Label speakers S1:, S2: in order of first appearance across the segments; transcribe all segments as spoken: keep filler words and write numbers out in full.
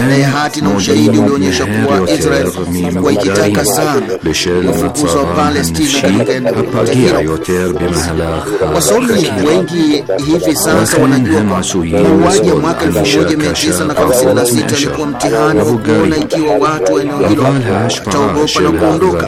S1: na hati na ushahidi ulionyesha kuwa Israel ilikuwa ikitaka sana kufukuza wa Palestina katika eneo hilo. Wasomi wengi hivi sasa wanajua mauaji ya mwaka elfu moja mia tisa hamsini na sita ilikuwa mtihani wa kuona ikiwa watu wa eneo hilo wataogopa na kuondoka.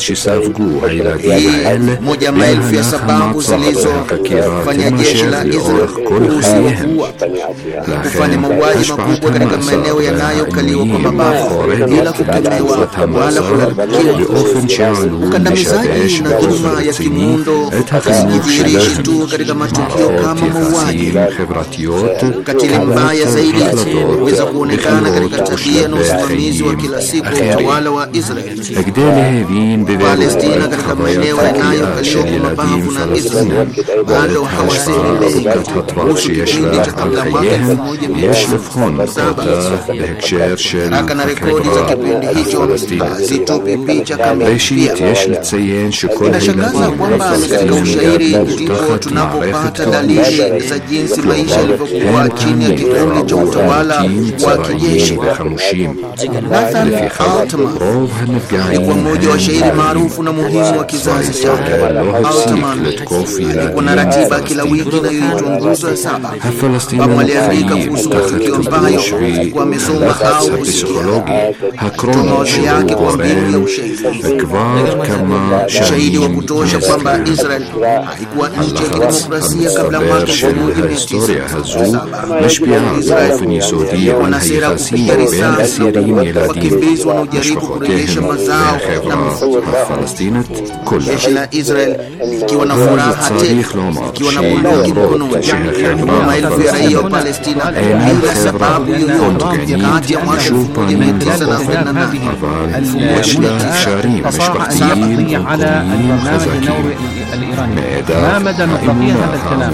S1: Hii moja maelfu ya sababu zilizofanya jeshi la Israel kuruhusiwa kufanya mauaji makubwa katika maeneo yanayokaliwa kwa mabavu bila kukemewa wala kularibikiwa. Ukandamizaji na dhuluma ya kimuundo hazijidhihirishi tu katika matukio kama mauaji. Ukatili mbaya zaidi huweza kuonekana katika tabia na usimamizi wa kila siku utawala wa Israel. Palestina katika maeneo yanayokaliwa kwa mabavu na Israel bado hawasemi kuhusu kipindi cha kabla mwaka elfu moja mia tisa saba. Haraka na rekodi za kipindi hicho hazitupi picha kamili pia. Inashangaza kwamba ni katika ushairi ndipo tunapopata dalili za jinsi maisha yalivyokuwa chini ya kivuli cha utawala wa kijeshi. Nathan Altman alikuwa mmoja wa shairi maarufu na muhimu wa kizazi chake. Altman alikuwa na ratiba kila wiki inayoitwa Nguzo ya Saba, ambapo aliandika kuhusu matukio ambayo alikuwa amesoma au kusikia. Kutoa mawazo yake kwa mbinu ya ushahidi, ushahidi wa kutosha kwamba Israel haikuwa nchi ya kidemokrasia kabla mwaka elfu moja mia tisa saba. Israel wana sera kupiga risasi wakimbizi wanaojaribu kurejesha mazao na Palestina. Jeshi la Israel ikiwa na furaha tele, ikiwa na bunduki mkononi, maelfu ya raia wa Palestina bila sababu yoyote kati ya mwaka elfu moja mia tisa na arobaini na nane elfu moja mia tisa
S2: صاحبية على البرنامج النووي الإيراني. ما مدى مصداقية هذا الكلام؟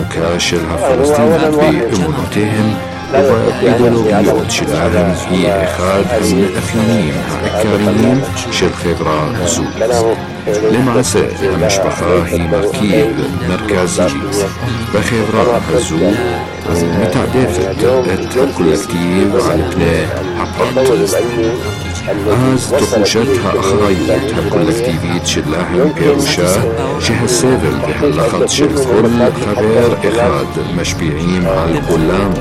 S3: وإيديولوجيات شلالهم هي إخاد من الأفيونيم الكاريين شل خبرة زود لمعسى المشبخة هي مركيب مركزي بخبرة زود ومتعدفة الكولكتيف على بناء عبارات از تخوشتها أخريت هالكولكتيفيت شلاهم بيروشا شه السيفل بهاللخط شلكل خبير إخاد مشبيعين على القلام.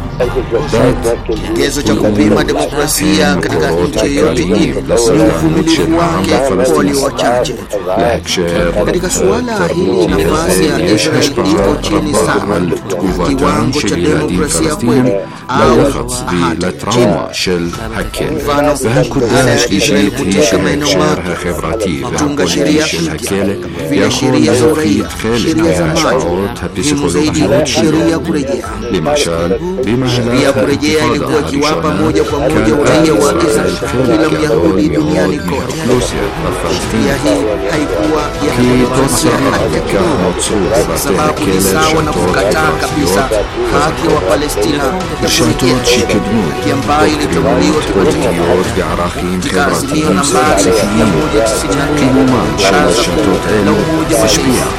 S1: Kigezo cha kupima demokrasia katika nchi yoyote ile ni uvumilivu wake kwa walio wachache. Katika suala hili nafasi ya Israel iko chini sana. Kiwango cha demokrasia kweli au ahadi chini. Mfano, Israel kutenga maeneo mapya, kutunga sheria mpya, vile sheria za uraia, sheria za maji, muhimu zaidi sheria kurejea. Sheria kurejea ilikuwa ikiwapa moja kwa moja uraia wa Israel kila Myahudi duniani kote. Sheria hii haikuwa ya kidemokrasia hata kidogo, kwa sababu ni sawa na kukataa kabisa haki wa Palestina ya kurejea, haki ambayo ilitambuliwa katika azimio nambari mia moja tisini na nne Baraza Kuu la Umoja wa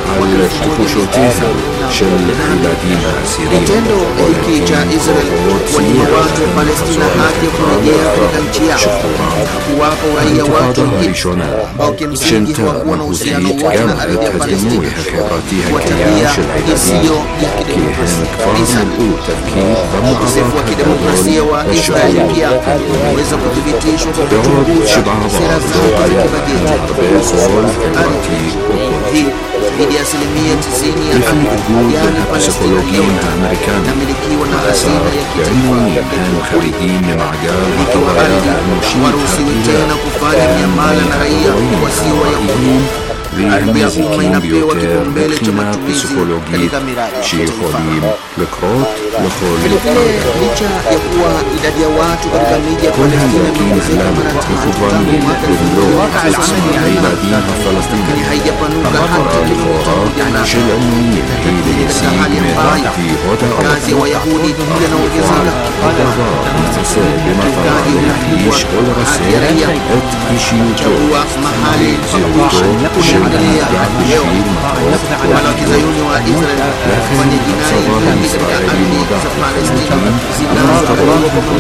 S1: Mataifa. Kitendo hiki cha Israel kuwanyima watu wa Palestina haki ya kurejea katika nchi yao na kuwapa uraia watu wengine ambao kimsingi hawakuwa na uhusiano wote na ardhi ya Palestina kwa tabia isiyo ya kidemokrasia. Ukosefu wa kidemokrasia wa Israel pia unaweza kuthibitishwa kwa kuchunguza sera zake za kibajeti. Hii zaidi ya asilimia tisini ya ardhi ya Palestina leo inamilikiwa na hazina ya kitaifa ya jamhuri. Ikiwa ardhi hawaruhusiwi tena kufanya miamala na raia wasio Wayahudi. Ardhi ya umma inapewa kipaumbele cha matumizi katika miradi ya kitaifa. Vilevile, licha ya kuwa idadi ya watu katika miji ya Palestina imeongezeka mara tatu tangu mwaka elfu moja mia tisa sabini na nane, lakini haijapanuka hata kilomita moja na hii katika hali ambayo kazi ya Wayahudi yanaongezeka. Ukiukaji
S3: لحيش والغسيل ات إشيوتو
S4: mahali
S3: زيوتو شمالية
S4: leo wana wa Kizayuni wa Israel kufanya jinai nyingi katika ardhi za Palestina zinazoadhibiwa kwa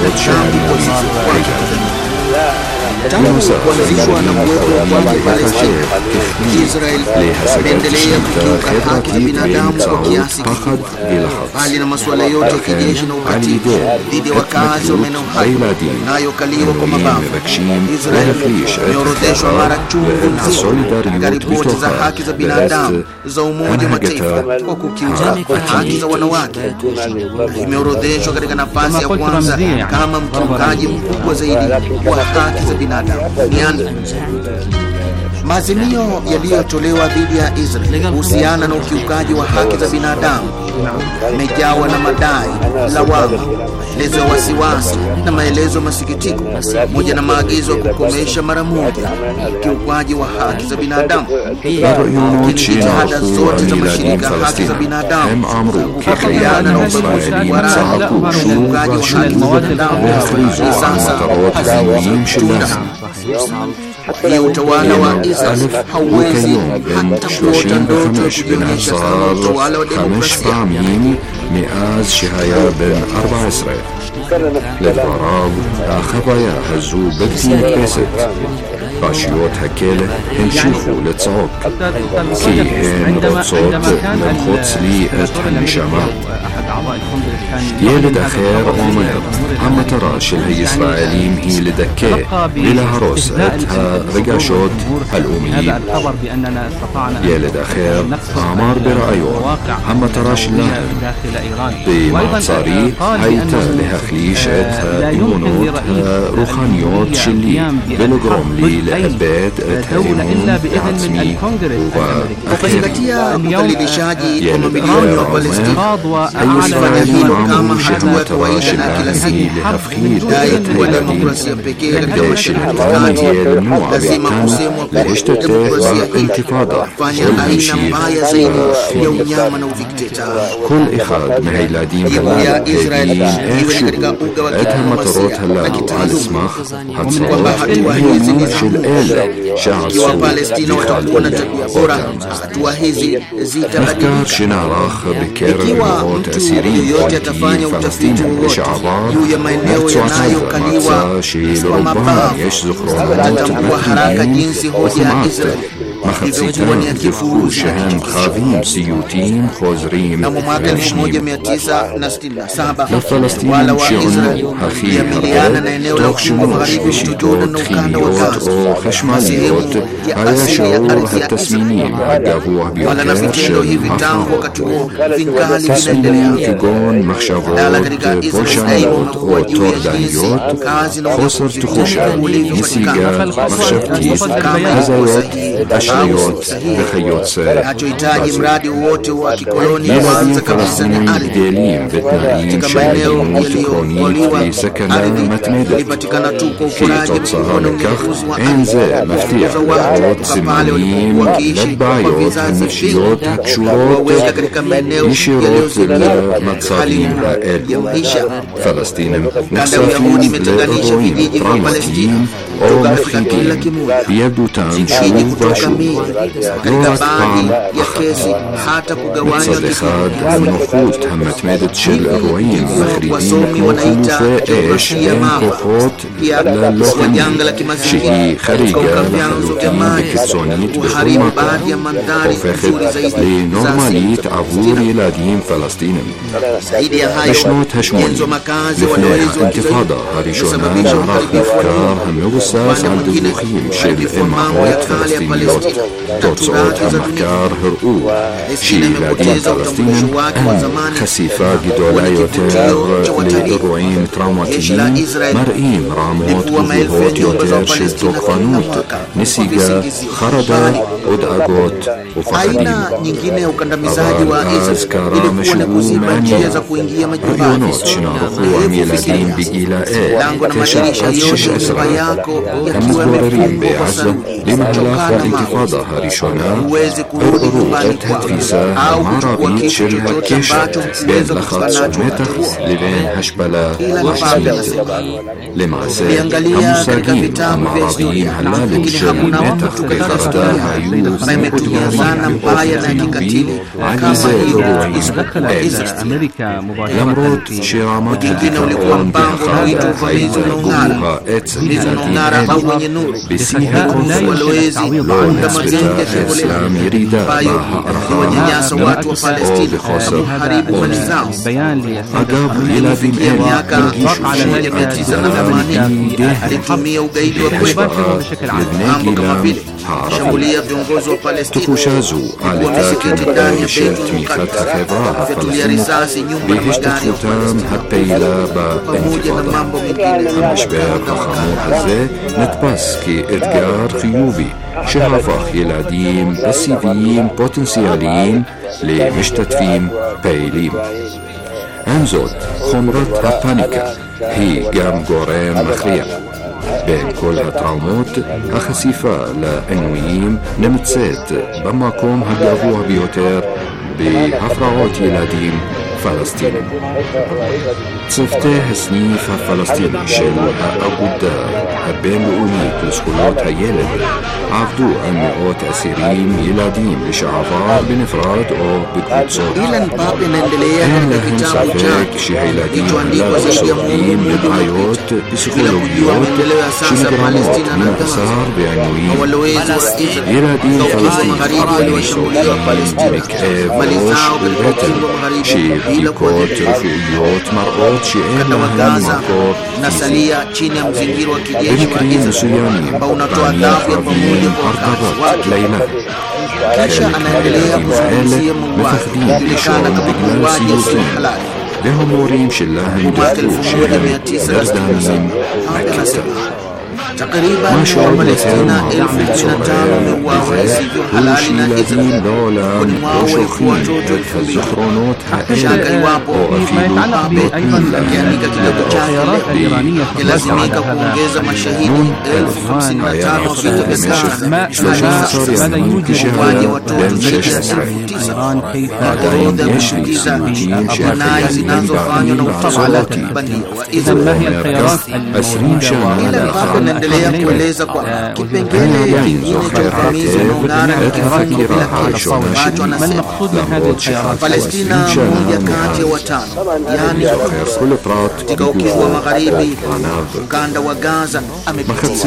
S4: tangu kuanzishwa na kuwepo kwa Palestina. Israel imeendelea kukiuka haki za binadamu kwa kiasi kikubwa, bali na masuala yote ya kijeshi na ukatili dhidi ya wakazi wa maeneo hayo yanayokaliwa kwa mabavu. Israel imeorodheshwa mara chungu nzima katika ripoti za haki za binadamu za Umoja wa Mataifa kwa kukiuka haki za wanawake. Imeorodheshwa katika nafasi ya kwanza kama mkiukaji mkubwa zaidi wa haki za binadamu duniani. Maazimio yaliyotolewa dhidi ya Israel kuhusiana na ukiukaji wa haki za binadamu yamejawa na madai, lawama, maelezo ya wasiwasi na maelezo ya masikitiko, pamoja na maagizo ya kukomesha mara moja ukiukaji wa haki za binadamu. Jitihada zote za mashirika ya haki za binadamu kukabiliana na ubaguzi wa rangi na ukiukaji wa haki za binadamu sasa hazitunda. Kwa utawala wa Israel hauwezi hata kuota ndoto kujionyesha kama utawala wa demokrasia.
S3: مئات شهايا بين أربع إسرائيل للغراب خبايا هزو بكتين كبست باشيوت هكيلة هنشيخو لتصعب كي هن رتصوت من خدس لي اتهن شمال يلد أخير عمر عم تراش الهي إسرائيليم هي لدكي بلا هروس اتها رقاشوت الأميين يلد أخير عمار برأيون عم تراش الله بمعصاري هيتا لها خليش اتها يونوت روحانيوت شلي بلغرم لي لأباد اتها إمون عتمي
S4: وكذلكيا مدلدشاجي ومبليون وبالستيق أي hilo kama hatua ya kawaida na kila siku. Dai kuwa demokrasia pekee katika mashariki lazima kusemwa kuwa demokrasia intifada fanya aina mbaya zaidi ya unyama na udikteta.
S3: كل إخاد مهيلادين
S4: ya Israel iwe katika uga wa kidiplomasia na kitaifa. Kwamba hatua hizi ni za ikiwa Palestina watakuwa na tabia bora, hatua hizi zitabadilika. Ikiwa mtu yote atafanya utafiti wowote juu ya maeneo yanayokaliwa kwa mabavu, atatambua haraka jinsi hoja ya Israel ilivyokuwa ni ya kifurushi na mwaka elfu moja mia tisa sitini na saba wala wa Israel yamiliana na eneo la ukingo magharibi mto Jordan na ukanda wa Gaza, sehemu ya asili ya ardhi ya Israel. Wala na vitendo hivi tangu wakati huo vingali vinaendelea. Dala katika Israel unakuwa juu ya jinsi kazi na ufufuzi ulivyopatikana kama ilivyo sahihi. Hachohitaji mradi wote wa kikoloni kwanza kabisa ni ardhi. Katika maeneo yaliyokoliwa ardhi ilipatikana tu kwa ufunaji mkubwa na unyevuzi wa ardhi kufuza watu kutoka pale walipokuwa wakiishi kwa vizazi vingi waweka katika maeneo yaliyozidia hali ya maisha. Kanda ya Uyahudi imetenganisha vijiji vya Palestina kutoka katika kila kimoja. Vijiji kutoka miji katika baadhi ya kesi hata kugawanywa wasomi wanaita demokrasia maafa. Pia kwa janga la kimazingira kutoka vyanzo vya maji kuharibu baadhi ya mandhari nzuri zaidi zaidi ya hayo yenzo makazi walowezi wa Kizayuni kusababisha uharibifu wa upande mwingine uharibifu wa mambo ya kale ya Palestina na turathi za dunia. Palestina imepoteza utambulisho wake wa zamani kuwa ni kivutio cha watalii. Jeshi la Israel lilikuwa maelfu ya nyumba za Palestina kila mwaka kwa visingizio mbali. Aina nyingine ya ukandamizaji wa Israel ilikuwa ni kuziba njia za kuingia
S3: رأيونات شنارقوا ميلادين بجيلاء كشف شش أسرع المتضررين بعزة لمهلاك الانتفاضة هاريشونا الأروق تدفيسة معرابيت شلها كيشة بين لخط متخ لبين هشبلة وحسميت لمعسى المساقين المعرابيين هلالو شل متخ كيخرطا هايوز مقدمين بأوفي عجيزة لروعين لمرود شرامات الدكاون بأخرى حيث قبوها اتسلاتين بسيها كونفلت لو نسبة الإسلام يريدا معها أرخانا أو بخاصة أقاب إلى بمئين يجيشوا شيء اعتزال أمريكي بهشباء لبناجي
S4: shambulia viongozi wa Palestina
S3: alitaka kuonyesha تميخات خبراها فلسطين بهشتفوتان حتى إلى بانتفاضة المشباب خمور هذا نتبس كي إدقار خيوبي شهافة يلاديم بسيفيين بوتنسياليين لمشتتفين بايليم أنزوت خمرة هابانيكا هي قام قورين مخرية بين كل هالتراومات الخسيفة لأنويين نمتسات بماكم هدلغوها بيوتير بهفرعات يلاديم فلسطين صفته سنيف فلسطيني شل أبو الدار بين لؤونيك لسخولات هيالد عفدو أن مئات أسيرين يلاديم لشعفار بنفراد أو بقدسات كان لهم سفاك شهيلاديم هلا وصولين بدعايات بسخولويات شنقرامات من أسار بعنوين يلاديم فلسطين عبدالي سوحين مكآب وش بالبتن شير كيكوت رفعيات مرات شئين لهم مقار
S4: nasalia chini ya mzingiro wa kijeshi wa
S3: Israeli
S4: ambao unatoa adhabu ya pamoja kwa wakazi wake. Kisha anaendelea kuzungumzia mauaji yajulikana kama mauaji yasiyo halali.
S3: لهم شلاهم دفوش دردانين أكثر
S4: takriban Wapalestina elfu kumi na tano wameuawa isivyo halali na Israeli. Kuni mwao walikuwa watoto elfu mbili. Hakishaka iwapo akiandika kitabu chake kilazimika kuongeza mashahidi elfu hamsini na tano wa vita vya Gaza. Mauaji ya watoto zaidi ya elfu tisa. Orodha ya kuchukiza jinai zinazofanywa na utawala bandia wa Israeli. Ila mpaka naendelea kueleza kwa kipengele kingine cha uvamizi unaong'ara ukifanywa bila kesho ambacho anasema Palestina moja kati ya watano, yani katika ukingo wa magharibi ukanda wa Gaza amepitia.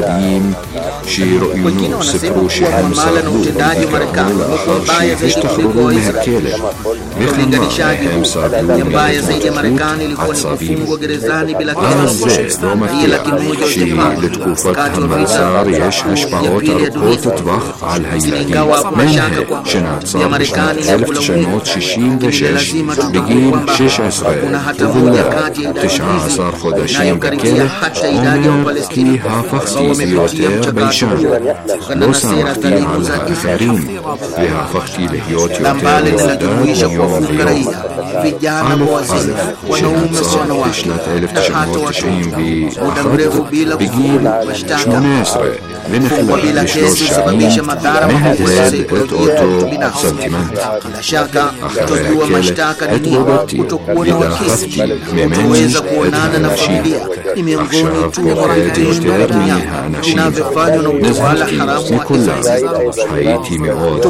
S4: Wengine wanasema kuwa mamala na utendaji wa Marekani uko mbaya zaidi kuliko wa Israeli. Ulinganishaji ni mbaya zaidi ya Marekani ilikuwa ni kufungwa gerezani bila kesi. Hii laki moja wa
S3: لتكوفات همالسار يش هشبعات أرقوت طبخ على الهيلادين منها شنات صار بشنات ألف تشنوت ششين دشش بجيل شش أسرع وذلا تشعى صار خداشين بكيلة عمر كي هافختي بيوتير بيشان لو سامختي على آخرين بهافختي لهيوت يوتير ورداد يوم بيوم ألف ألف شنات صار بشنات ألف تشنوت تشعين بأخذ بجيل شمونيسرة لنخلق بشلوش شعين مهد هاد ات اوتو سنتيمنت أخرى كيلة ات وبطي لدا خفتي ممنج ات هناشين أخشاب وقيد يوتير ميها ناشين نزهتي نكولا حياتي مئات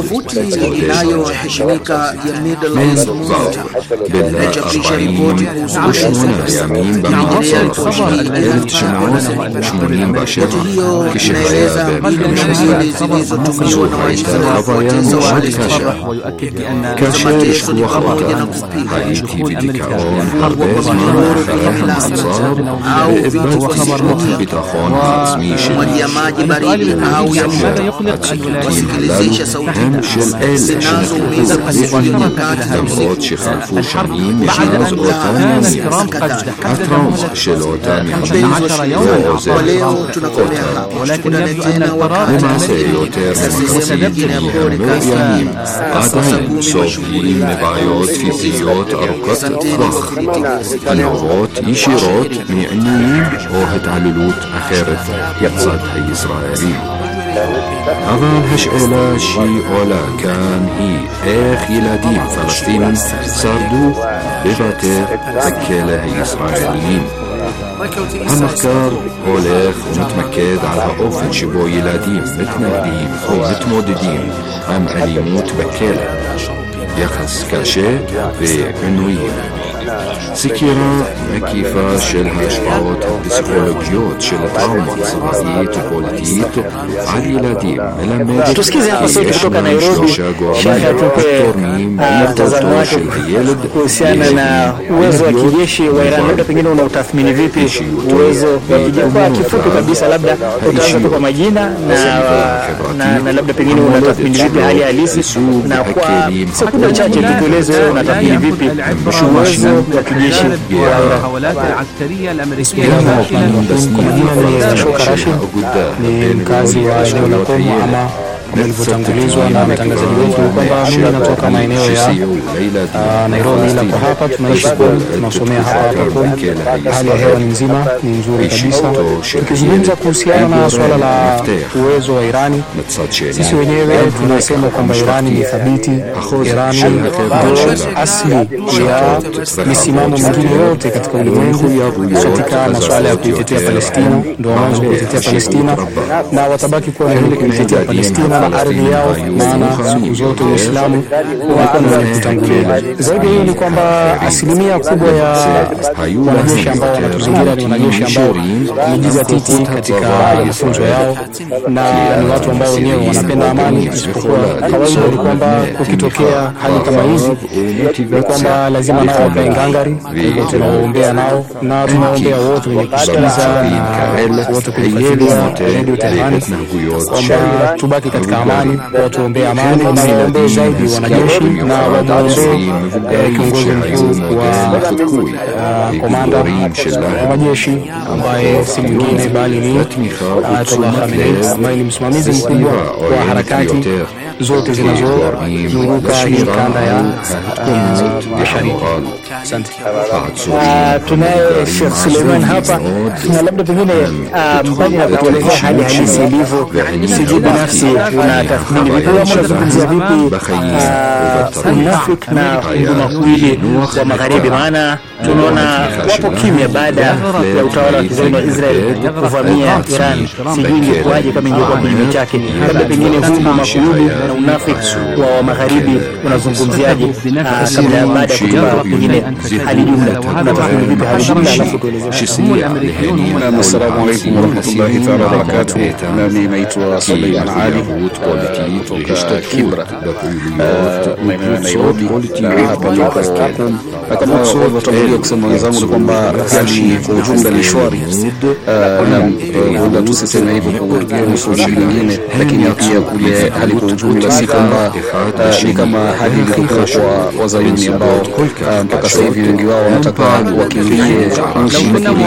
S3: من ضغط بالله أربعين وشمونا يامين بمعصر ألف تشنعوز شمونين باشر كشهايا بابك مشهزة يوحيتا رضايان وشكاشا كاشارش وخوتا حياتي بديكاون حرباز من أخراهم أنصار بإثبات وخبر بتاخون خاصميش همش الآلة دمرات شخالفو شمين مشناز أوتان أترام شل أوتان
S4: ولeo tunakomea hapa.
S3: למעשה יותר ממחצית מהמאוימים עדיין סובלים מבעיות פיזיות ארוכות טווח הנובעות ישירות מעינויים או התעללות אחרת מצד הישראלים. אבל השאלה שעולה כאן היא איך ילדים פלסטינים שרדו בבתי הכלא הישראליים. המחקר הולך ומתמקד על האופן שבו ילדים מתנהלים או מתמודדים עם אלימות בכלא, יחס קשה ועינויים. סקירה מקיפה של ההשפעות הפסיכולוגיות של הטראומה הצבאית ופוליטית על ילדים מלמדת כי ישנם שלושה גורמים התורמים בהתפתחותו של הילד
S5: uwezo wa kijeshi wa Iran. Labda pengine unautathmini vipi uwezo wa kijeshi kwa kifupi kabisa, labda utaanza kwa majina na na labda pengine unatathmini vipi hali halisi, na kwa sekunde chache tueleze wewe unatathmini vipi uwezo wa kijeshi wa
S2: الحملات العسكرية الأمريكية
S5: kwa majina ni Shoka Rashid, ni mkazi wa eneo la Komo ama nilivotangulizwa na mtangazaji wetu kwamba mimi natoka maeneo ya Nairobi, ila kwa hapa tunaishi Komo, tunasomea hapa hapa Komo. Hali ya hewa ni nzima, ni nzuri kabisa. Tukizungumza kuhusiana na swala la uwezo wa Irani, sisi wenyewe tunasema kwamba Irani ni thabiti, Irani ndio asili ya misimamo mingine yote katika ulimwengu katika masuala ya kuitetea Palestina, ndio mwanzo kuitetea Palestina na watabaki kuwa na hili kuitetea Palestina na ardhi yao, maana siku zote Uislamu unakuwa ni kutangulia. Zaidi hiyo ni kwamba asilimia kubwa ya wanajeshi ambao wanatuzingira ni wanajeshi ambao wamejizatiti katika mafunzo yao na ni watu ambao wenyewe wanapenda amani. Isipokuwa kawaida ni kwamba ukitokea hali kama hizi ni kwamba lazima nao wakae ngangari. Hivyo tunawaombea nao na tunawaombea wote wenye kusikiliza na wote kufuatilia Radio Tehran kwamba tubaki katika amani, watuombea amani na waombee zaidi wanajeshi na waombee kiongozi mkuu wa komanda wa majeshi ambaye si mwingine bali ni Ayatollah Khamenei ambaye ni msimamizi mkubwa wa harakati zote zinazozunguka hii kanda ya Mashariki. Asante. Tunaye Sheikh Suleiman hapa na labda pengine mbali na kutuelezea hali halisi ilivyo, sijui binafsi unatathmini vipi au unazungumzia vipi unafiki na huduma kweli wa magharibi? Maana tunaona wapo kimya baada ya utawala wa kizayuni wa Israel kuvamia Iran. Sijui ingekuwaje kama ingekuwa kinyume chake, labda pengine huduma makulubi na unafiki wa magharibi unazungumziaje kabla baada ya kutoka pengine hali jumla, unatathmini vipi hali jumla alafu tuelezee.
S6: Assalamu alaykum wa rahmatullahi ta'ala wa barakatuh. Mimi naitwa Suleiman Ali kutoka Kibra maeneo ya Nairobi. Hapa tuko kama walivyotangulia kusema wenzangu ni kwamba hali kwa ujumla ni shwari, na huenda tusiseme hivyo kwa masuala mengine, lakini pia kule hali kwa ujumla si kwamba ni kama hali ilivyokuwa kwa wazayuni ambao mpaka sasa hivi wengi wao wanataka wakimbie nchi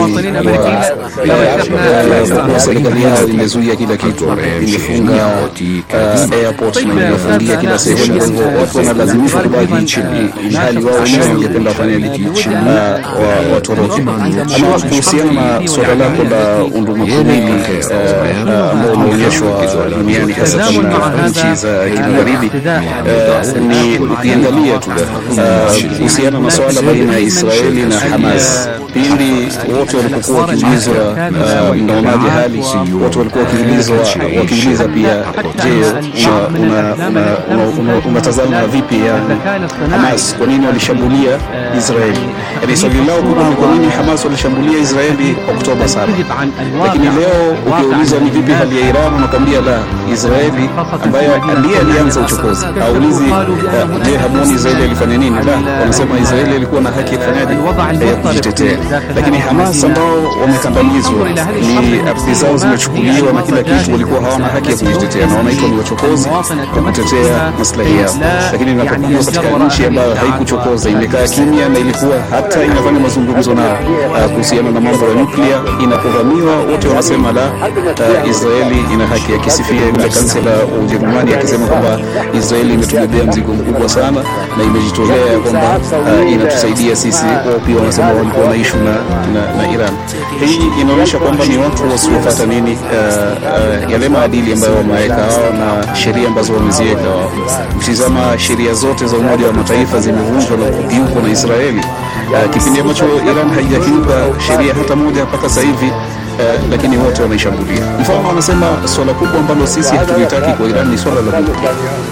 S6: kwa serikali yao imezuia kila kitu, imefunga airport na imefungia kila sehemu. Kwa hivyo watu wanalazimishwa kubaki nchini hali wao wenyewe wangependa wafanye nchini wa watoroke. Ama kuhusiana na swala lako la undumakuwili ambao umeonyeshwa duniani hasa kama nchi za kimagharibi, ni ukiangalia tu kuhusiana na swala baina ya Israeli na Hamas, pindi wote walipokuwa wakiulizwa mnaonaje hali, wote walikuwa wakiulizwa wakiuliza pia, je, unatazama vipi ya Hamas, kwa nini walishambulia Israeli? Yani swali lao kubwa ni kwa nini Hamas walishambulia Israeli Oktoba saba. Lakini leo ukiuliza ni vipi hali ya Iran, unakwambia la, Israeli ambayo ndiye alianza uchokozi. Haulizi je, hamuoni Israeli alifanya nini? La, wanasema Israeli walikuwa na haki ya kufanyaje ya kujitetea, lakini Hamas ambao wamekandamizwa, ni ardhi zao zimechukuliwa na kila kitu, walikuwa hawana haki ya kujitetea na wanaitwa ni wachokozi kwa kutetea maslahi yao. Lakini inapokuwa katika nchi ambayo haikuchokoza, imekaa kimya na ilikuwa hata inafanya mazungumzo na uh, kuhusiana na mambo ya nyuklia, inapovamiwa wote wanasema la, uh, Israeli ina haki ya kisifia. Yule kansela wa Ujerumani akisema kwamba Israeli imetubebea mzigo mkubwa sana na imejitolea kwamba uh, inatusaidia sisi. Wao pia wanasema walikuwa na issue na, na, na Iran. Hii inaonyesha kwamba ni watu wasiofuata nini uh, uh, yale maadili ambayo wameweka wao na sheria ambazo wameziweka wao. Ukitazama sheria zote za Umoja wa Mataifa zimevunjwa na kukiukwa na Israeli. Uh, kipindi ambacho Iran haijakiuka sheria hata moja mpaka sasa hivi, uh, lakini wote wanaishambulia. Mfano wanasema swala kubwa ambalo sisi hatulitaki kwa Iran ni swala la nyuklia,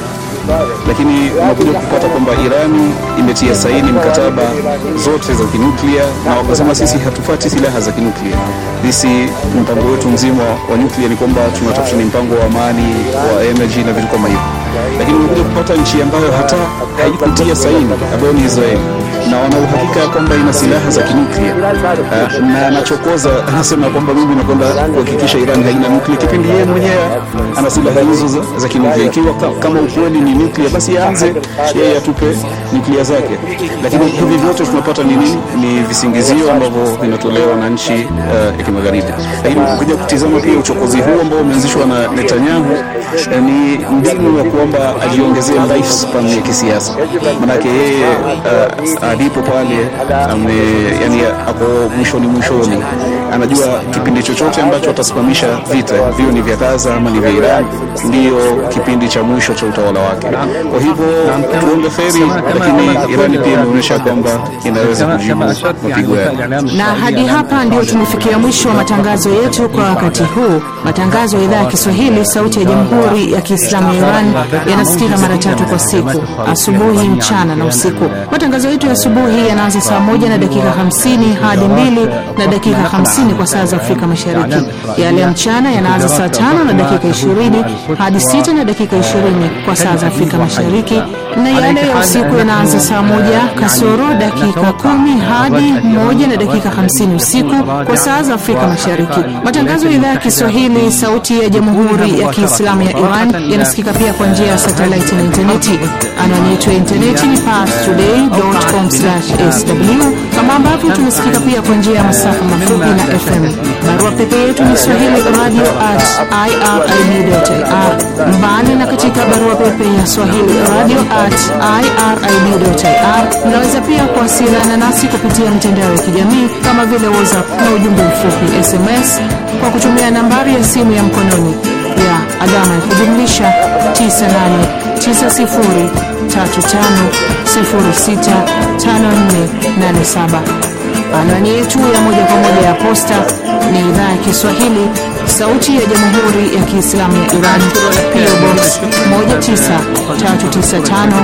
S6: lakini unakuja kupata kwamba Irani imetia saini mkataba zote za kinuklia na wakasema sisi hatufuati silaha za kinuklia. Sisi mpango wetu mzima wa nyuklia ni kwamba tunatafuta ni mpango wa amani wa energy na vitu kama hivyo. Lakini unakuja kupata nchi ambayo hata haikutia saini, ambayo ni Israeli, na wana uhakika kwamba ina silaha za kinuklia, na anachokoza anasema kwamba mimi nakwenda kuhakikisha Iran haina nuklia, kipindi yeye mwenyewe ana silaha hizo za, za kinuklia. Ikiwa kama ukweli ni nuklia, basi aanze yeye atupe nuklia zake. Lakini hivi vyote tunapata ni nini? Ni visingizio ambavyo vinatolewa na nchi uh, ya kimagharibi. Lakini ukija kutizama pia uchokozi huu ambao umeanzishwa na Netanyahu, uh, ni mbinu ya kwamba ajiongezea lifespan ya kisiasa. Manake yeye uh, alipo pale ame, yani ako mwishoni mwishoni, anajua kipindi chochote ambacho atasimamisha vita, vio ni vya Gaza ama ni vya Iran, ndio kipindi cha mwisho cha utawala wake. Kwa hivyo tuombe kheri, lakini Iran pia inaonyesha kwamba inaweza kujibu mapigo yake.
S7: Na hadi hapa ndio tumefikia mwisho wa matangazo yetu kwa wakati huu. Matangazo ya idhaa ya Kiswahili Sauti ya Jamhuri ya Kiislamu ya Iran yanasikika mara tatu kwa siku, asubuhi, mchana na usiku. Matangazo yetu ya asubuhi yanaanza saa moja na dakika hamsini hadi mbili na dakika hamsini kwa saa za Afrika Mashariki. Yale ya mchana yanaanza saa tano na dakika ishirini hadi sita na dakika ishirini kwa saa za Afrika Mashariki, na yale ya usiku yanaanza saa moja kasoro dakika kumi hadi moja na dakika hamsini usiku kwa saa za Afrika Mashariki. Matangazo ya idhaa ya Kiswahili Sauti ya Jamhuri ya Kiislamu ya Iran yanasikika pia kwa njia ya satellite na interneti. Anwani yetu ya interneti ni parstoday dot com slash s w, kama ambavyo tunasikika pia kwa njia ya masafa mafupi na F M. Barua pepe yetu ni swahili radio at i r i b dot i r. Mbali na katika barua pepe ya swahili radio at i r i b dot i r, unaweza pia kuwasiliana nasi kupitia mitandao ya kijamii kama vile WhatsApp na ujumbe mfupi S M S kwa kutumia nambari ya simu ya mkononi ya alama ya kujumlisha tisa nane tisa sifuri tatu tano sifuri sita tano nne nane saba. Anwani yetu ya moja kwa moja ya posta ni idhaa ya Kiswahili Sauti ya Jamhuri ya Kiislamu ya Iran, P O Box moja tisa tatu tisa tano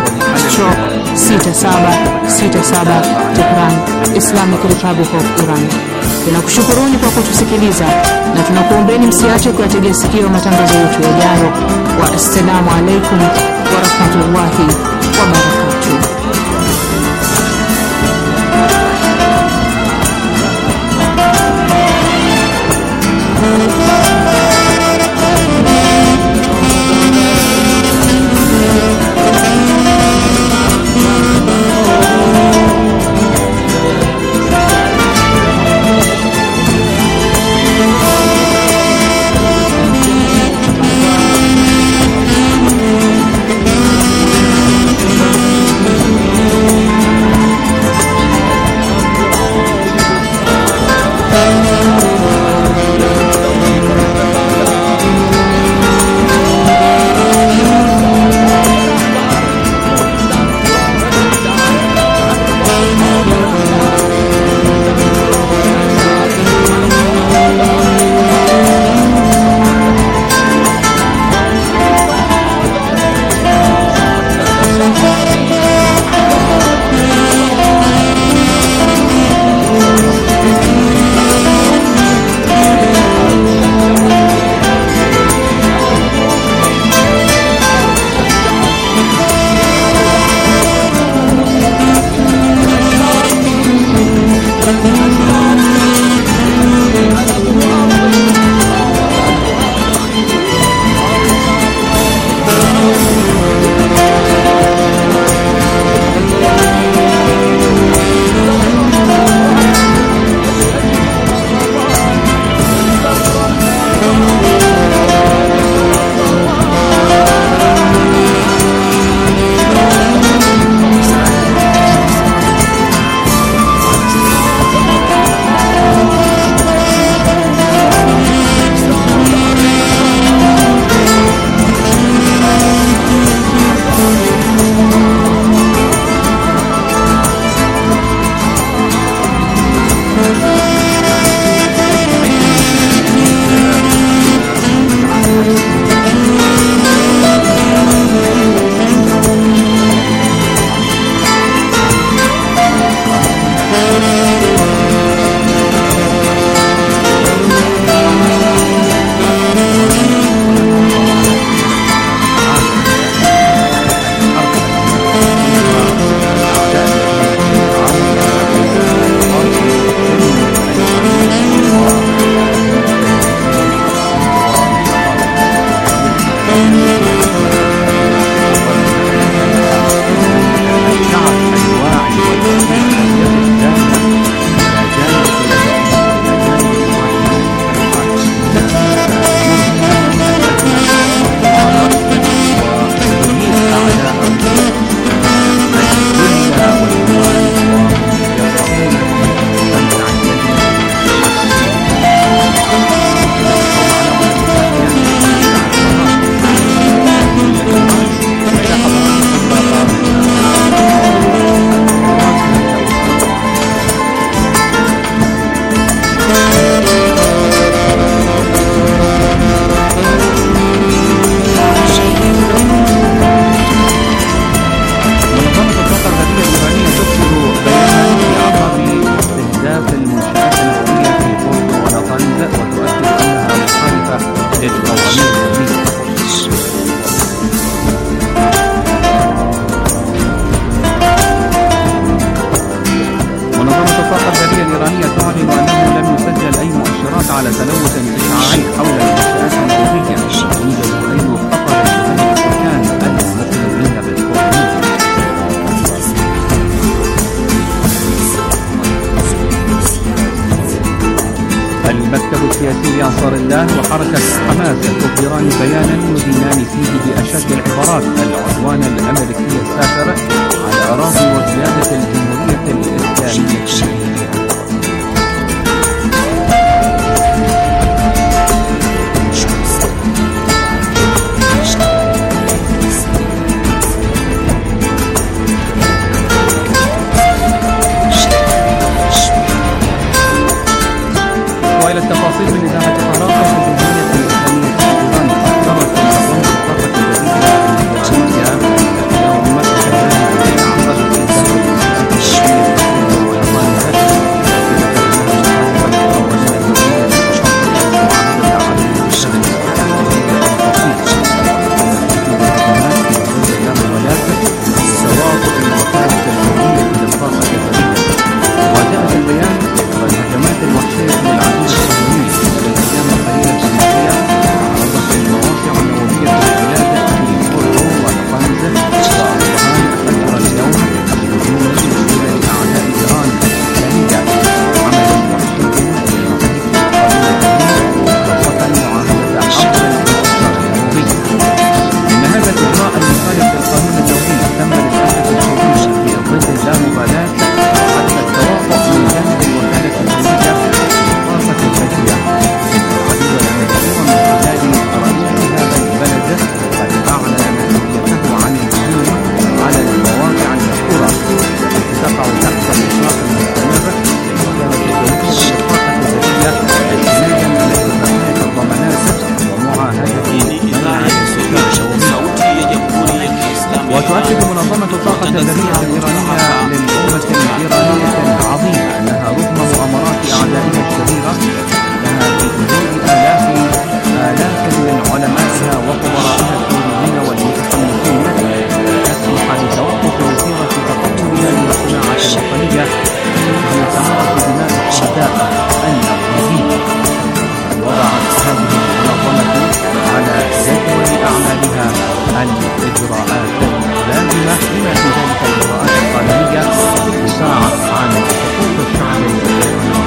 S7: sita saba sita saba, Tehran, Islamic Republic of Iran. Tunakushukuruni kwa kutusikiliza na tunakuombeni msiache kuyategea sikio matangazo yetu yajayo. Wa assalamu alaikum wa rahmatullahi wa barakatuh.
S8: Thank you.
S2: إشعاعي حول المنشآت النووية، يوجد أي خطر لهذه السكان المقيمين بالقرى. المكتب السياسي لأنصار الله وحركة حماس تصدران بيانا يدينان فيه بأشد العبارات العدوان الأمريكي السافر على أراضي وقيادة الجمهورية الإسلامية. وإلى التفاصيل من إذاعة قناة الجمهورية الإسلامية في إيران أصدرت منظمة الطاقة الجديدة الإيرانية يوم مكة عن عقد وتؤكد منظمة الطاقة الذرية الإيرانية للأمة الإيرانية العظيمة أنها رغم مؤامرات أعدائها الشريرة أنها في حضور آلاف آلاف من علمائها وخبرائها الدينيين والمتحمسين تسمح بتوقف مسيرة تطورها للصناعة الوطنية هي ثمرة دماء الشهداء النظيفين. وضعت هذه المنظمة على جدول أعمالها الإجراءات اللازمة بما في ذلك الإجراءات القانونية لتساعد عن حقوق الشعب الإيراني.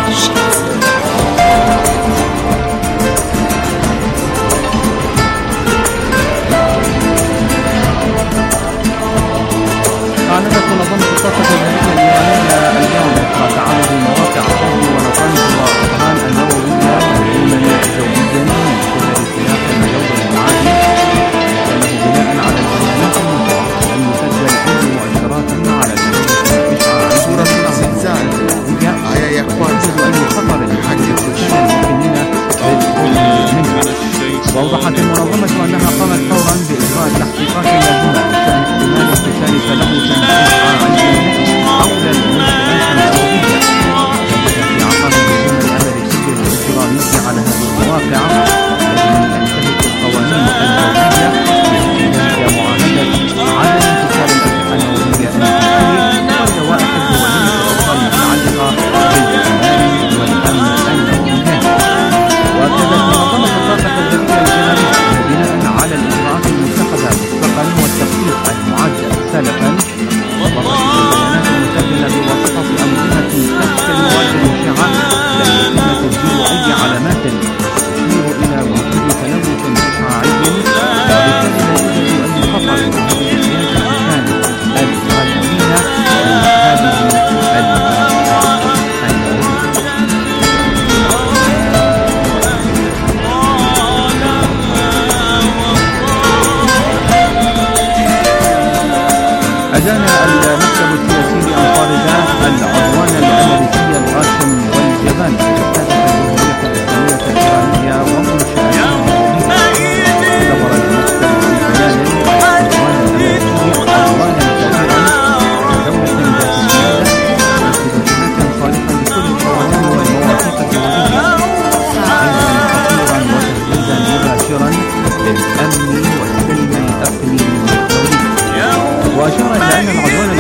S2: أعلنت منظمة الطاقة الذرية الإيرانية اليوم إثر تعرض مواقع الشحن ونقاط الرهان النووية لضمن زوجيا من قبل سلاح الجو المعادي، أنه بناء على البيانات المنتشرة لم يسجل أي مؤشرات على تنفيذ إشعاع الزلزال النووية وتنفذ أي خطر لحجم السكان المقيمين بالقرب منه. وأوضحت المنظمة أنها قامت فورا بإجراء تحقيقات لازمة بشأن احتمال انتشار تلوث إشعاعي حول المنشآت النووية. نجد في عقاب الهجوم الأمريكي الإجرامي على هذه المواقع يجب أن تنتهك القوانين الدولية باحتجاج معاهدة عدم انتشار الأسلحة النووية الأمريكية واللوائح الدولية الأخرى المتعلقة بالأمان والأمن النوويين. وأكدت منظمة الطاقة الذرية الإيرانية بناء على الإجراءات المتخذة مسبقا والتخطيط المعد سلفا وضعت البيانات المسجلة بواسطة أنظمة كشف المواد المشعة لم يتم تسجيل أي علامات تشير إلى وجود تلوث إشعاعي وبالتالي لا يوجد أي خطر لحياة الإنسان الإيرانيين من هذه النووية. أدان المكتب السياسي لأنصار الله العدوان الأمريكي الغاشم والجبان بقيادة الجمهورية الإسلامية الإيرانية ومنشآتها النووية. اعتبر المكتب في بيان العدوان الأمريكي عدوانا كبيرا على دولة ذات سيادة وانتهاكا صارخا لكل القوانين والمواثيق الدولية، خطيرا وتهديدا مباشرا للأمن والسلم الإقليمي والدولي. وأشار إلى أن العدوان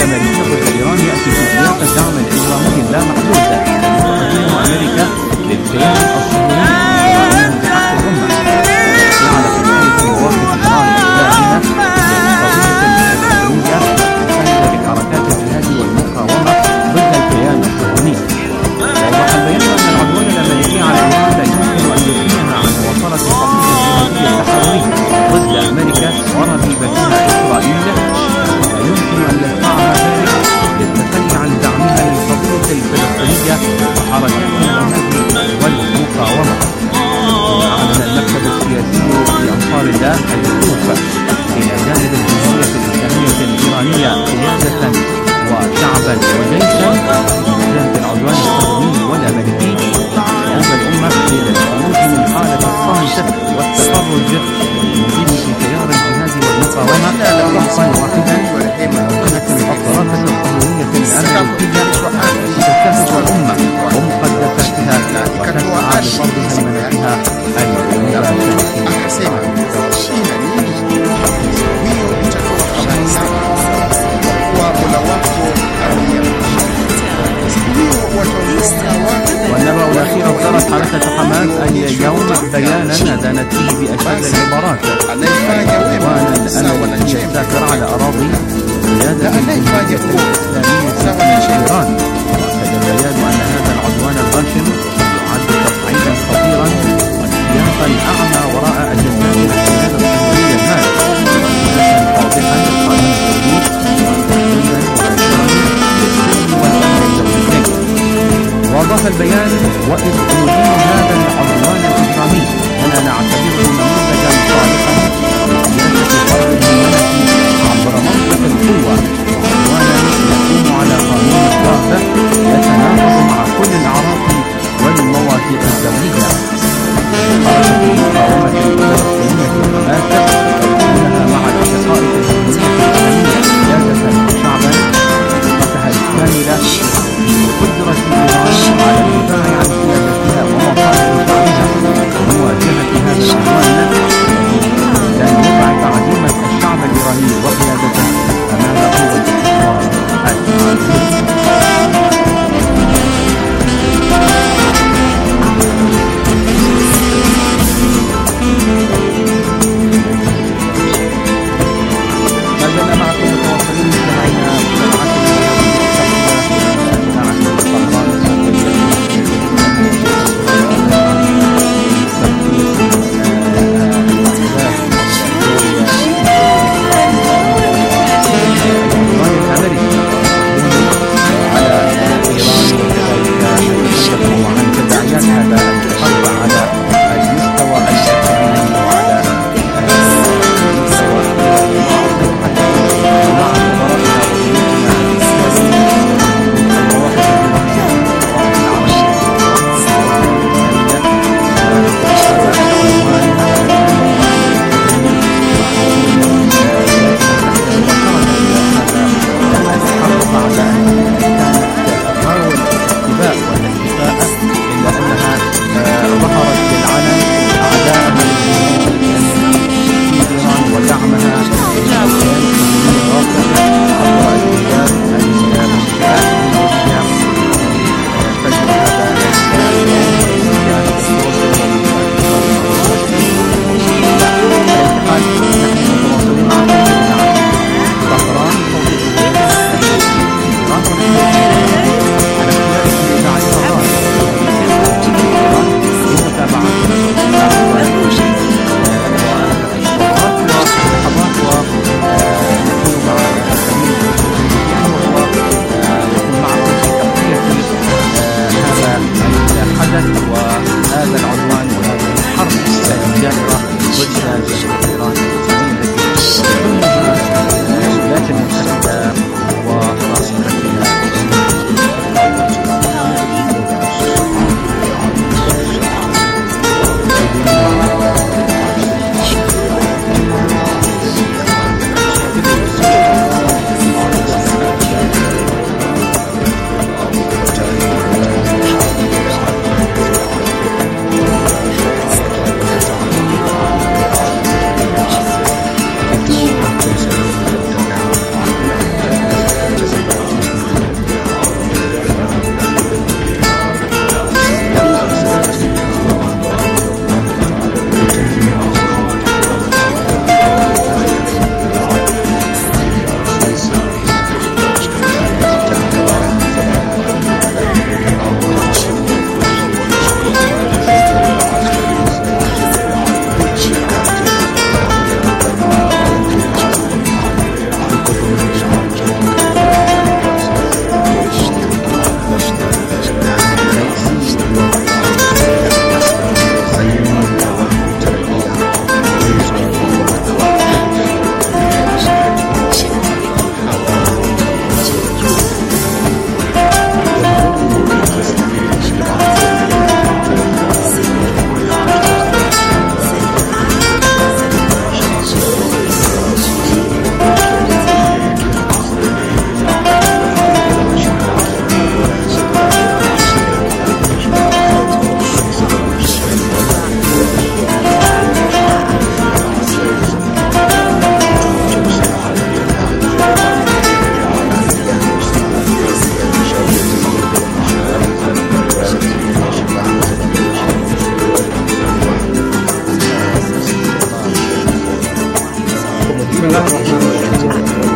S2: بيانا أدانت فيه بأشد العبارات عدوانا الأمل السافر على أراضي قيادة الإسلامية في إيران. وأكد البيان أن هذا العدوان الغاشم يعد تصعيدا خطيرا وسياقا أعمى وراء أجندات القيادة الصهيونية الهادئة واضحا للقانون الدولي وتحديدا مباشرا للسلم والأمن الدوليين. وأضاف البيان: وإذ ندين هذا العدوان الإجرامي أننا نعتبره نموذجا صالحا لسياسة فرض الهيمنة عبر منطق القوة وعدوانا يقوم على قانون الضابط يتناقض مع كل الأعراف الله الرحمن الرحيم.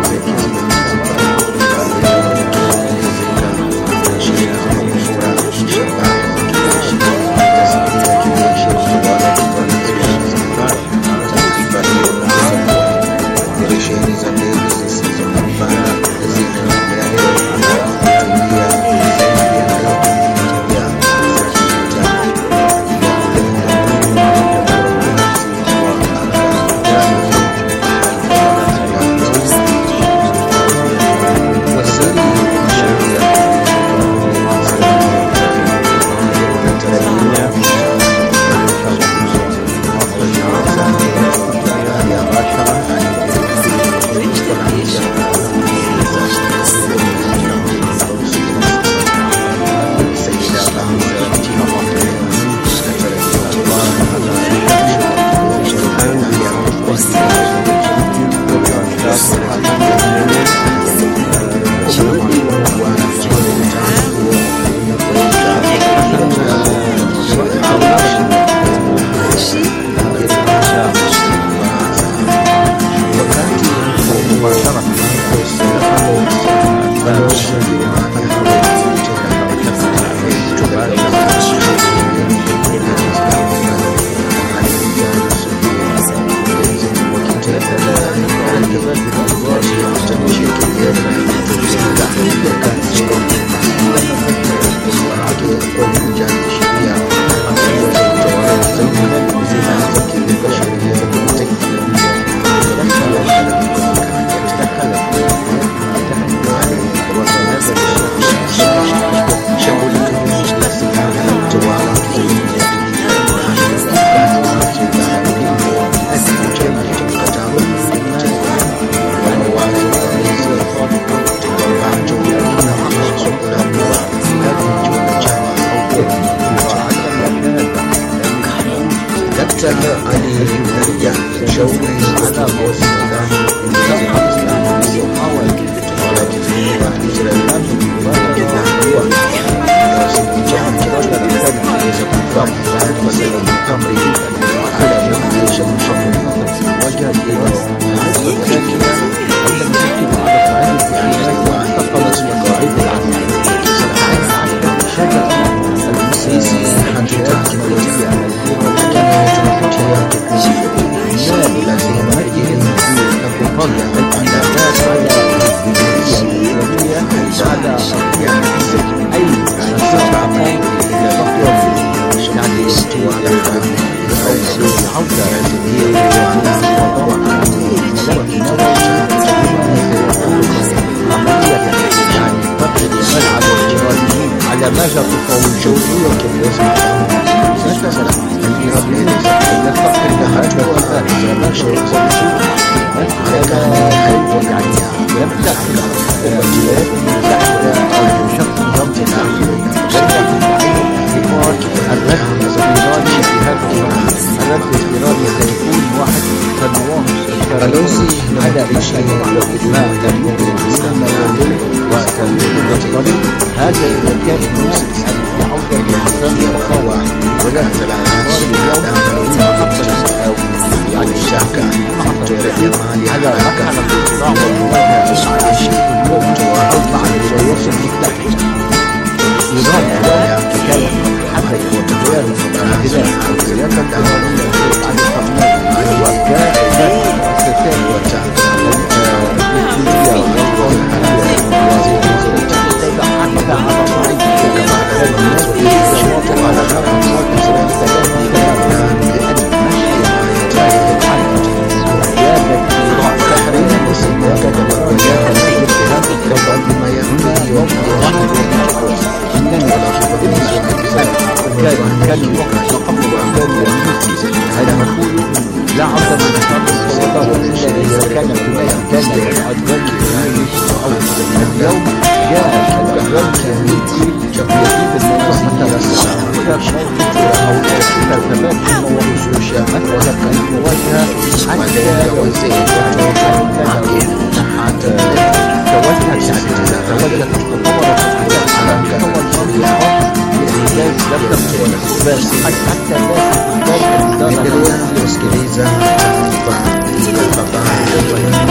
S4: Endelea kusikiliza taarifa kutoka hapa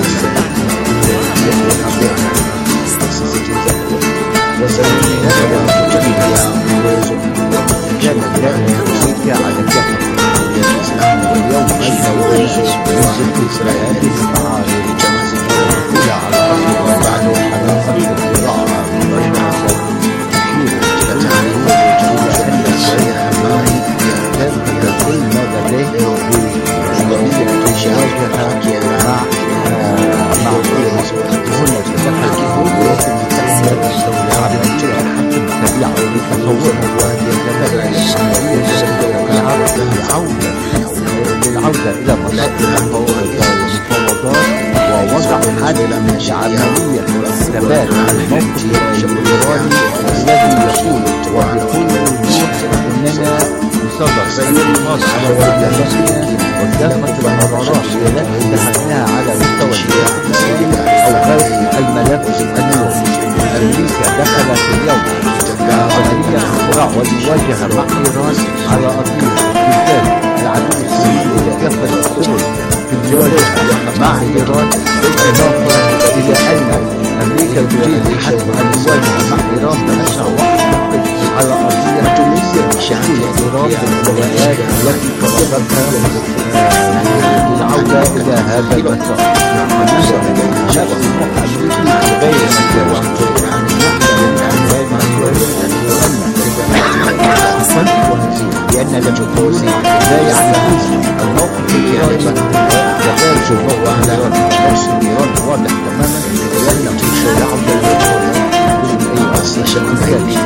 S2: للعودة إلى مسار المفاوضات ووضع حد لعملية ثبات الموقف الإيراني الذي يقول وبكل وضوح أننا نصدر الانتقاد على واجباتنا وكافة القرارات التي اتخذناها على مستوى الدولة أو غير الملف النووي. أمريكا دخلت اليوم عملية الصراع والمواجهة مع إيران على أرضية بالتالي العدو السوري لكافة السبل في المواجهة مع إيران، بالإضافة إلى أن أمريكا تريد حتم المواجهة مع إيران بنشر وقت على أرضية تونسية شعبية إيران بالولايات التي فرضتها للعودة إلى هذا المسار. شرط أمريكي غير مكتوب لأن الجمهوري لا يعلم الموقف الإيراني وخارج الموقع على إيران واضح تماما لأن تلك العودة بدون أي أصل شمالي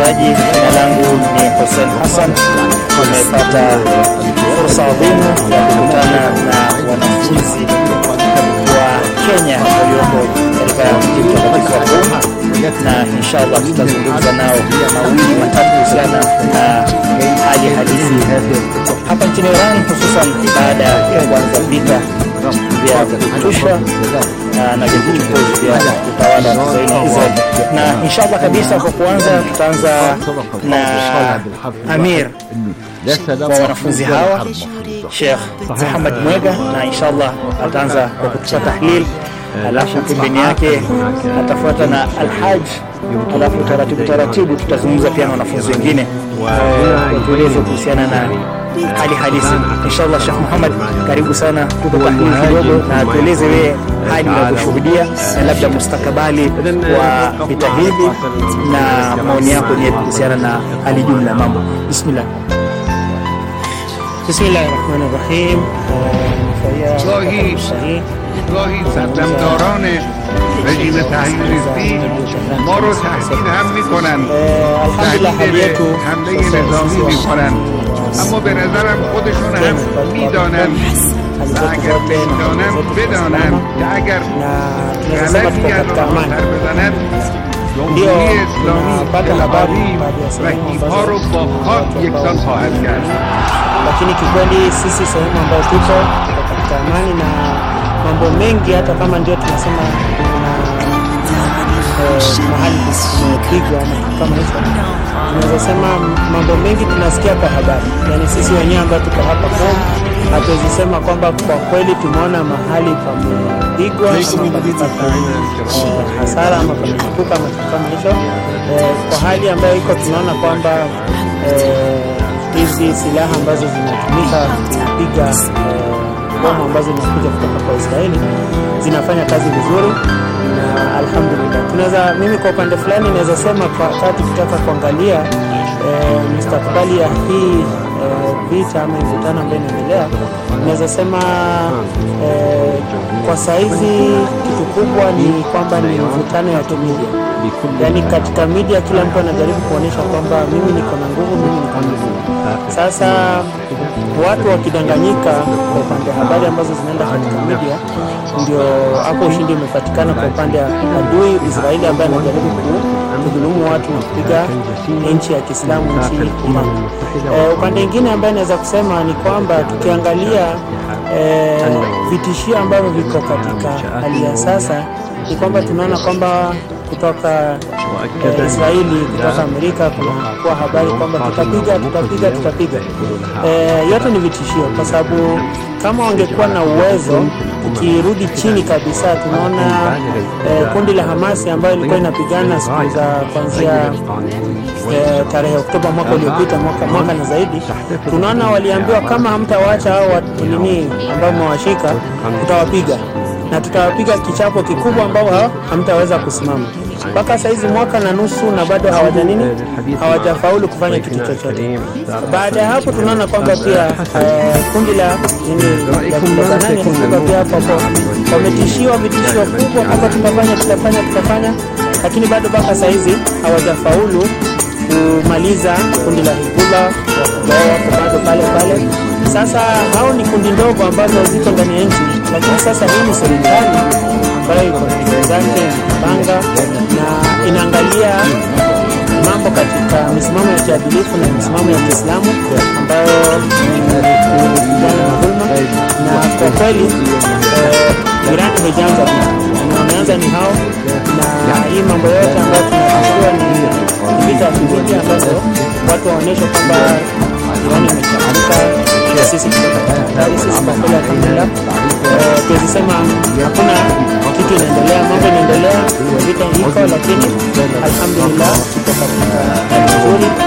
S8: wasikilizaji, jina langu ni Hussein Hassan. Tumepata fursa adhimu ya kukutana na wanafunzi wa Kenya walioko katika mji mtakatifu wa Roma, na inshallah tutazungumza nao mawili matatu kuhusiana na hali halisi hapa nchini Iran, hususan baada ya kuanza vita vya kutushwa na vichokozi vya utawala wa Israel. Na inshallah kabisa, kwa kuanza tutaanza na Amir wa wanafunzi hawa, Sheikh Muhammad Mwega, na inshallah ataanza kwa kutupa tahlil, alafu pembeni yake atafuata na Al-Hajj, alafu taratibu taratibu tutazungumza pia na wanafunzi wengine tueleze kuhusiana na hali halisi. Inshallah, Sheikh Muhammad, karibu sana, tupe tahlil kidogo na tueleze wewe hali unayoshuhudia na labda mustakabali wa vita hivi na maoni yako ni kuhusiana na hali jumla mambo. Bismillah. Bismillahirrahmanirrahim.
S9: گاهی گاهی سرزمداران رژیم تحریریستی ما رو تهدید هم میکنن، تهدید حمله نظامی میکنن، اما به نظرم خودشون هم میدانن و اگر میدانن بدانن که اگر غلطی از آنها سر بزنن جمهوری اسلامی القویم و هیپا رو با خاک یکسان خواهد کرد.
S8: Lakini kikweli sisi sehemu ambayo tuko katika amani na mambo mengi, hata kama ndio tunasema na mahali tumepigwa kama hicho, tunaweza sema mambo mengi tunasikia kwa habari. Yani sisi wenyewe ambao tuko hapa kwa hatuwezi sema kwamba kwa kweli tumeona mahali pamepigwa hasara ama pamekuka ama kama hicho. Kwa hali ambayo iko tunaona kwamba hizi silaha ambazo zinatumika kupiga bomu ambazo zinakuja kutoka kwa Israeli zinafanya kazi vizuri, na alhamdulillah. Tunaweza, mimi kwa upande fulani naweza sema kwa wakati tutaka kuangalia e, mustakabali ya hii e, vita ama mvutano ambayo inaendelea, naweza sema e, kwa saizi kitu kubwa ni kwamba ni mvutano ya media. Yani katika media kila mtu anajaribu kuonyesha kwamba mimi niko na nguvu, mimi niko na nguvu. Sasa watu wakidanganyika kwa upande habari ambazo zinaenda katika media, ndio hapo ushindi umepatikana kwa upande wa adui Israeli ambaye anajaribu kudhulumu watu na kupiga nchi ya Kiislamu, nchi Iran. E, upande mwingine ambaye naweza kusema ni kwamba tukiangalia e, vitishio ambavyo viko katika hali ya sasa ni kwamba tunaona kwamba kutoka eh, Israeli, kutoka Amerika kuna kwa habari kwamba tutapiga tutapiga tutapiga. Eh, yote ni vitishio, kwa sababu kama wangekuwa na uwezo, ukirudi chini kabisa tunaona eh, kundi la Hamasi ambayo ilikuwa inapigana siku za kuanzia eh, tarehe Oktoba mwaka uliopita, mwaka mwaka na zaidi, tunaona waliambiwa kama hamtawaacha hao watu nini ambao mwashika tutawapiga, na tutawapiga kichapo kikubwa ambao hamtaweza kusimama. Mpaka saizi mwaka na nusu na bado hawaja nini hawajafaulu kufanya kitu chochote. Baada ya hapo tunaona kwamba pia eh, kundi la nini la kutanani kutoka pia hapo wametishiwa vitishio kubwa kwamba tutafanya tutafanya tutafanya, lakini bado mpaka saizi hawajafaulu kumaliza kundi la Hezbollah, wao bado pale pale. Sasa hao ni kundi ndogo ambazo ziko ndani ya nchi, lakini sasa hii ni serikali ambayo iko na zake panga na inaangalia mambo katika misimamo ya kiadilifu na misimamo ya Kiislamu ambayo ni kupigana na dhulma. Na kwa kweli eh, Iran imeanza na wameanza ni hao, na hii mambo yote ambayo tunajua ni vita vingine ambazo watu waonesha kwamba Iran imechafuka. Sisi tunataka sisi kwa kweli tunaendelea tunasema hakuna kitu inaendelea, mambo inaendelea, vita iko, lakini alhamdulillah tuko katika hali nzuri.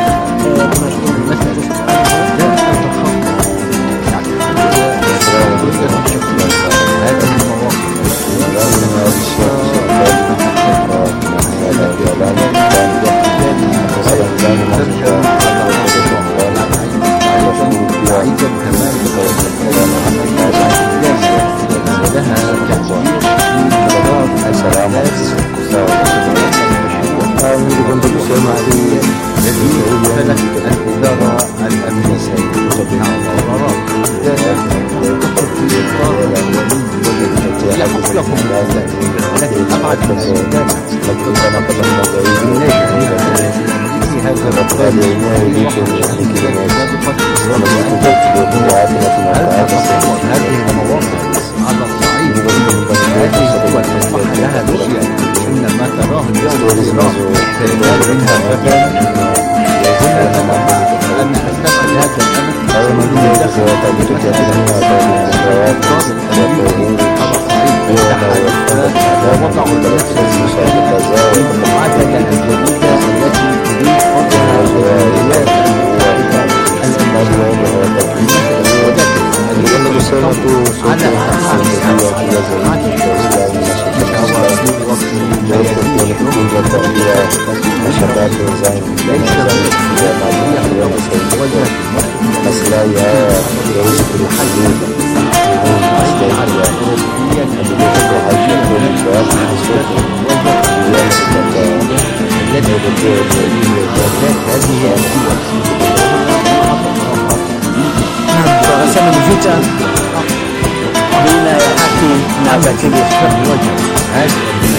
S10: Assalamu alaikum. الأمنية القرارات هي حقوقهم التي أبعد من السودان في هذا الوقت هذه المواقف على الصعيد هذه هو تصبح لها روسيا إن ما تراه اليوم في إيران احتلال منها فتى هنا أن تستبعد هذا الأمر من داخل ووضعوا لنفس المعادلة الجديدة التي تريد وضعها الولايات على Tunasema ni vita baina ya haki na batili moja. Hadi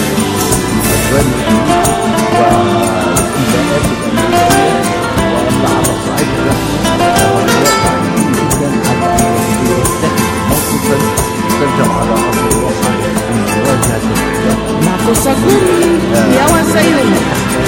S7: Kusakuri ya Waswahili.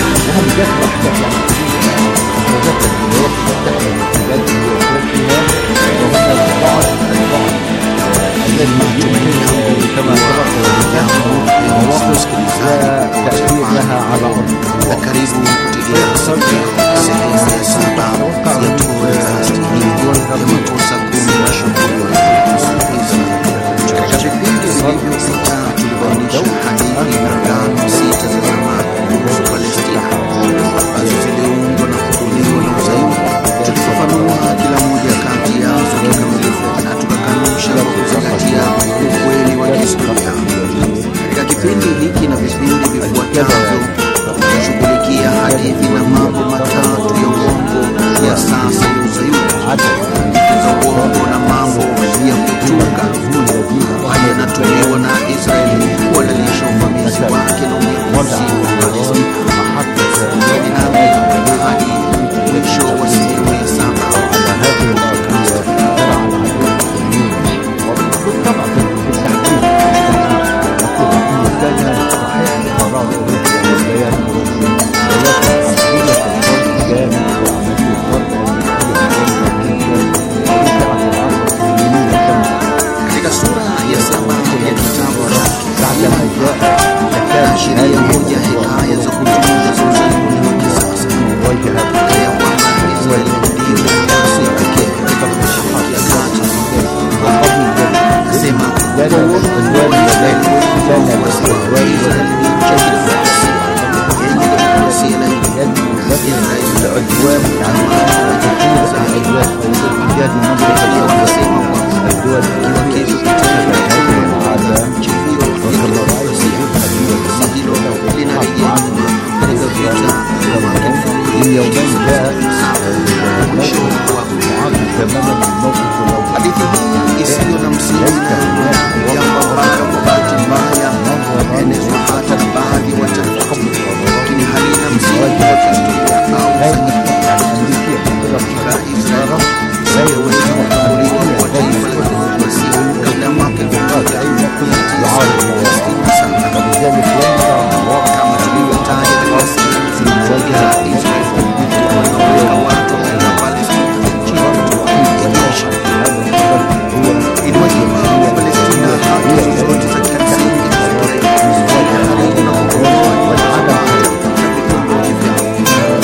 S10: كما مواقف تأثير لها على أرض
S4: karibu kutegea sehemu ya saba ya podcast hii ya makosa kumi na shughuli katika vipindi vilivyopita tulibainisha hadithi na ngano sita za zamani kuhusu Palestina ambazo ziliundwa na kutuliwa na Uzayuni. Tulifafanua kila moja kati yazo kikamilifu na tukakanusha kwa kuzingatia ukweli wa kihistoria. Katika kipindi hiki na vipindi vifuatavyo tutashughulikia hadithi na mambo matatu ya uongo ya sasa ya Uzayuni, hadithi za uongo na mambo ya kutunga ambayo yanatumiwa na Israeli kuhalalisha uvamizi wake na unyakuzi wa Palestina hadi mwisho wa sehemu ya saba. Katika sura ya saba ya kitabu cha sheria moja hekaya za kutunga za Uzayuni wa kisasa ya kwamba Israeli ndio nafasi pekee katika Mashariki ya Kati. Sema kwa uongo wa Israeli wa Israeli ni demokrasia yenye demokrasia na Israeli العدوان za
S10: الجهاد المنطقة
S4: wanasema kwamba kiwa kesho kitenda nchi hiyo ya kidemokrasia si hilo linarejea nyuma katika vita vya mwaka elfu mbili mwisho wa hadithi hii isiyo na msingi na jambo ambalo kwa bahati mbaya inaenezwa hata na baadhi ya watafiti, lakini halina msingi wa kihistoria au sahihi. Israeli sayaweza kutambuliwa kwa taifa la kidemokrasia kabla ya mwaka elfu moja mia tisa sitini na saba kama tulivyotaja katika sehemu ya Israeli wanaoweka watu wa Palestina kijeshi. Iliwajibu wa Palestina haki zozote za kimsingi za kiraia karibu na kukomboa na vitongoji vyao.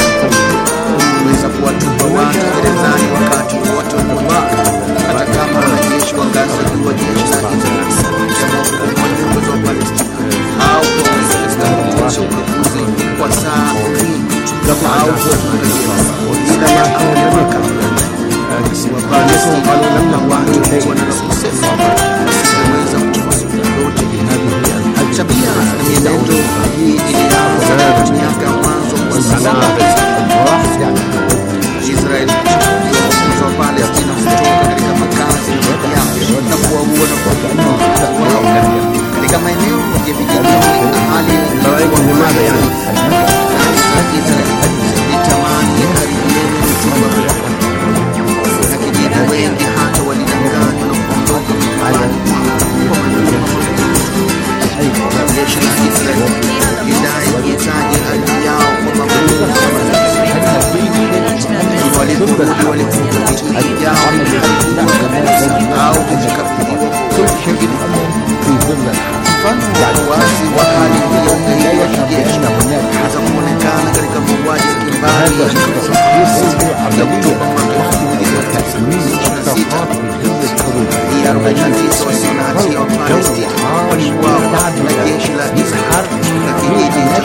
S4: Wayahudi walikuta vitu vyao viliharibiwa kabisa au vikakabidhiwa wengine. Mfano wazi wa hali ya ugaidi wa kijeshi unaweza kuonekana katika mauaji ya kimbari ya Oktoba mwaka elfu moja mia tisa ishirini na sita. Raia arobaini na tisa wasio na hatia wa Palestina waliuawa na jeshi la Israel katika kijiji cha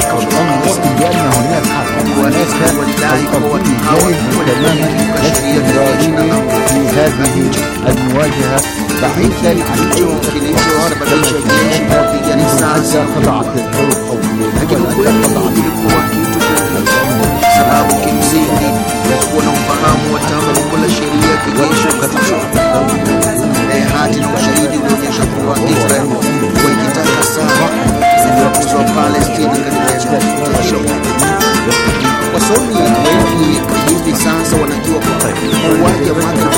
S4: Walisraeli walidai kuwa watu hao walikuwa wakikiuka sheria za jeshi na
S10: المواجهة
S4: hiki ndicho kilichosababisha jeshi kupiga risasi, lakini ukweli ulikuwa kitu kingine, sababu kimsingi kulikuwa na ufahamu wa tamko la sheria ya kijeshi kufushwa. Hati na ushahidi unaonyesha kuwa Israel ilikuwa ikitaka sana uongozi wa Palestina katika eneo hilo. Wasomi wengi hivi sasa wanajua kwamba mauaji ya mwaka